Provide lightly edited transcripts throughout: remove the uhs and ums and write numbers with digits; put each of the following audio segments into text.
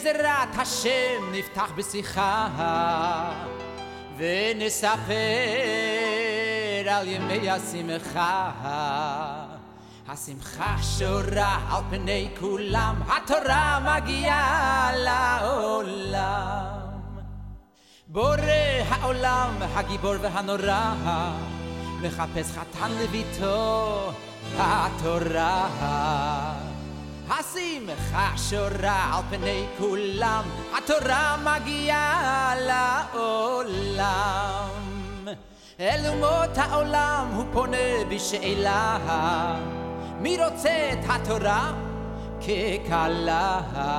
בעזרת השם נפתח בשיחה ונספר על ימי השמחה. השמחה שורה על פני כולם, התורה מגיעה לעולם. בורא העולם, הגיבור והנורא, מחפש חתן לביתו, התורה. השמחה שורה על פני כולם, התורה מגיעה לעולם. אל אומות העולם הוא פונה בשאלה, מי רוצה את התורה ככלה?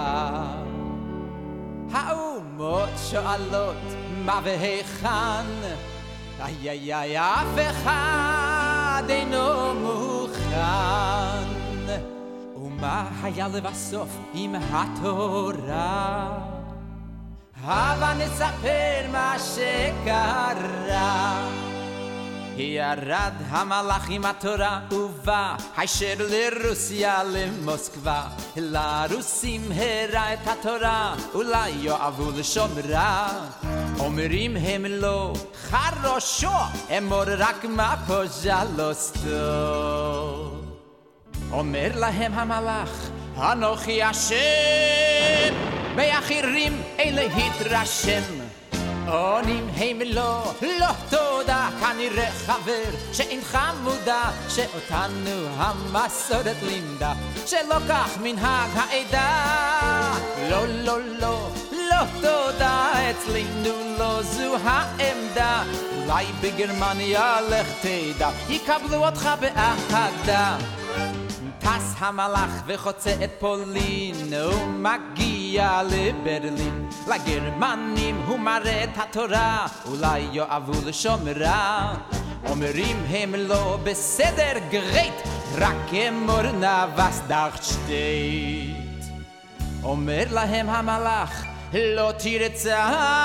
האומות שואלות מה והיכן, איי אף אחד אינו מוכן. ומה היה לבסוף עם התורה? הבה נספר מה שקרה. ירד המלאך עם התורה ובא הישר לרוסיה למוסקבה. לרוסים הראה את התורה, אולי יאהבו לשומרה. אומרים הם לא חרושו, אמור רק מה פוז'לוסטו. אומר להם המלאך, אנוכי השם, באחרים אלה התרשם. עונים הם לא תודה, כנראה חבר שאינך מודע, שאותנו המסורת לימדה, שלא כך מנהג העדה. לא תודה, אצלנו לא זו העמדה. אולי בגרמניה לך תדע, יקבלו אותך באהדה. טס המלאך וחוצה את פולין, הוא מגיע לברלין. לגרמנים הוא מראה את התורה, אולי יאהבו לשומרה. אומרים הם לא בסדר גרייט, רק אמור נבס דאכט שטייט. אומר להם המלאך, לא תרצח,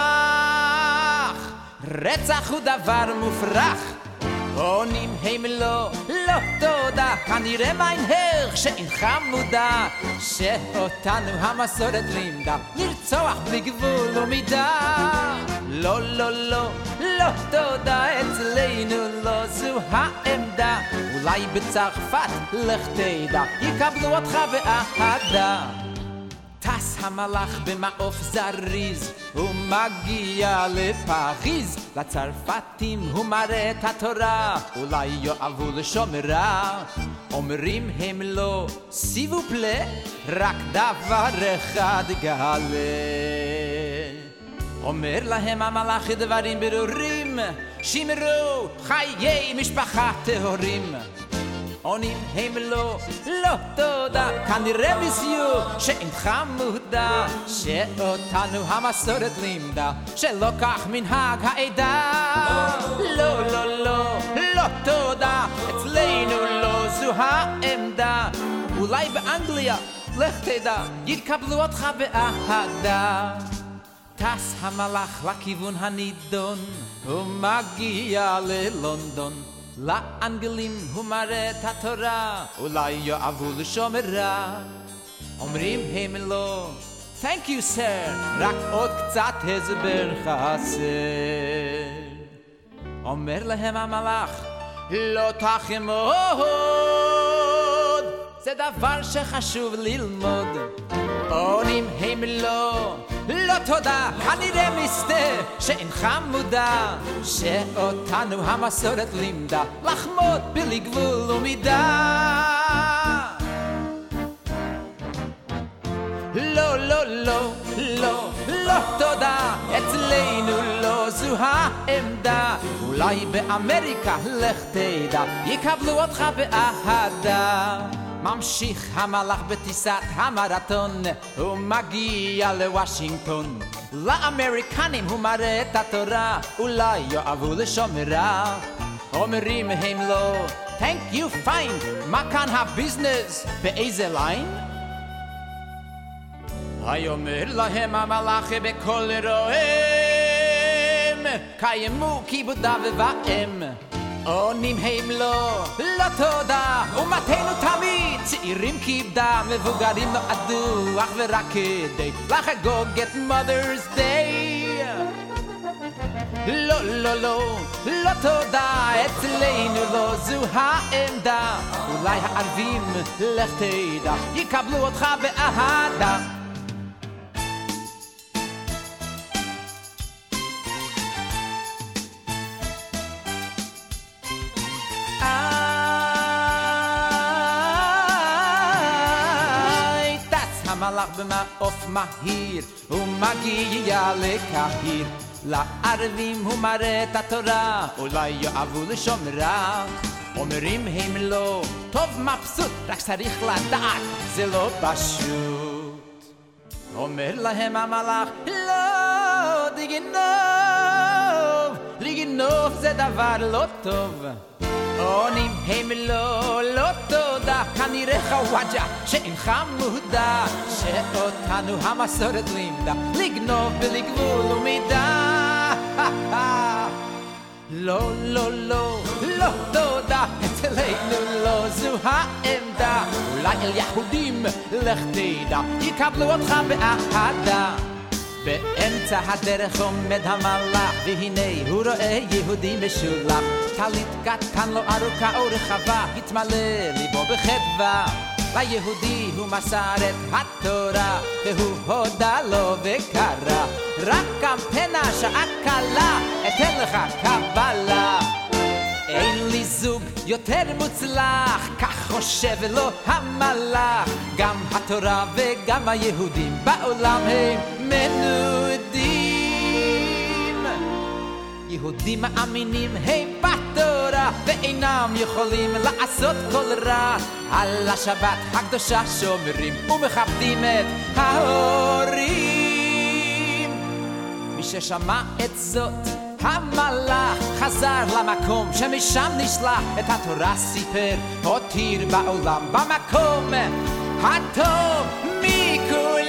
רצח הוא דבר מופרך. עונים הם לא תודה, כנראה מיינהר שאינך מודע, שאותנו המסורת לימדה לרצוח בלי גבול ומידה. לא תודה, אצלנו לא זו העמדה. אולי בצרפת לך תדע, יקבלו אותך באהדה. טס המלאך במעוף זריז, הוא מגיע לפריז. לצרפתים הוא מראה את התורה, אולי יאהבו לשומרה. אומרים הם לא סיבו פלה, רק דבר אחד גלה. אומר להם המלאך דברים ברורים, שמרו חיי משפחה טהורים. עונים הם לא תודה, כנראה מסיור שאינך מודע, שאותנו המסורת לימדה, שלא כך מנהג העדה. לא תודה, אצלנו לא זו העמדה. אולי באנגליה, לך תדע, יקבלו אותך באהדה. טס המלאך לכיוון הנידון, הוא מגיע ללונדון. לאנגלים הוא מראה את התורה, אולי יאהבו לשומרה. אומרים הם לא, thank you sir, רק עוד קצת הסבר חסר. אומר להם המלאך, לא תחמוד, זה דבר שחשוב ללמוד. עונים הם לא תודה, כנראה מסתר שאינך מודע, שאותנו המסורת לימדה לחמוד בלי גבול ומידה. לא תודה, אצלנו לא זו העמדה. אולי באמריקה לך תדע, יקבלו אותך באהדה. ממשיך המלאך בטיסת המרתון, הוא מגיע לוושינגטון. לאמריקנים הוא מראה את התורה, אולי יאהבו לשומרה. אומרים הם לא, thank you fine, מה כאן הביזנס, באיזה ליין? אומר להם המלאך בקול רועם, קיימו כיבודה ובאם. עונים הם לא תודה ומתנו תמיד צעירים כיבדה מבוגרים נועדו אך ורק כדי לחגוג את Mother's Day לא תודה אצלנו לא זו העמדה אולי הערבים לך תדע יקבלו אותך באהדה המלאך במעוף מהיר ומגיע לקהיר לערבים הוא מראה את התורה אולי יאהבו לשומרה אומרים הם לא טוב מבסוט רק צריך לדעת זה לא פשוט אומר להם המלאך לא לגנוב זה דבר לא טוב עונים הם לא תודה כנראה חוואג'ה שאינך מודע שאותנו המסורת לימדה לגנוב בלי גבול ומידה לא תודה אצלנו לא זו העמדה אולי אל יהודים לך תדע יקבלו אותך באהדה באמצע הדרך עומד המלאך והנה הוא רואה יהודי משולח טלית קטן לו ארוכה או רחבה התמלא ליבו בחדווה ליהודי הוא מסר את התורה והוא הודה לו וקרא רק קמפנה שעה קלה אתן לך קבלה אין לי זוג יותר מוצלח כך חושב לו המלאך גם התורה וגם היהודים בעולם הם מנודים יהודים מאמינים הם בתורה ואינם יכולים לעשות כל רע על השבת הקדושה שומרים ומכבדים את ההורים מי ששמע את זאת המלאך חזר למקום שמשם נשלח את התורה סיפר הותיר בעולם במקום הטוב מכולם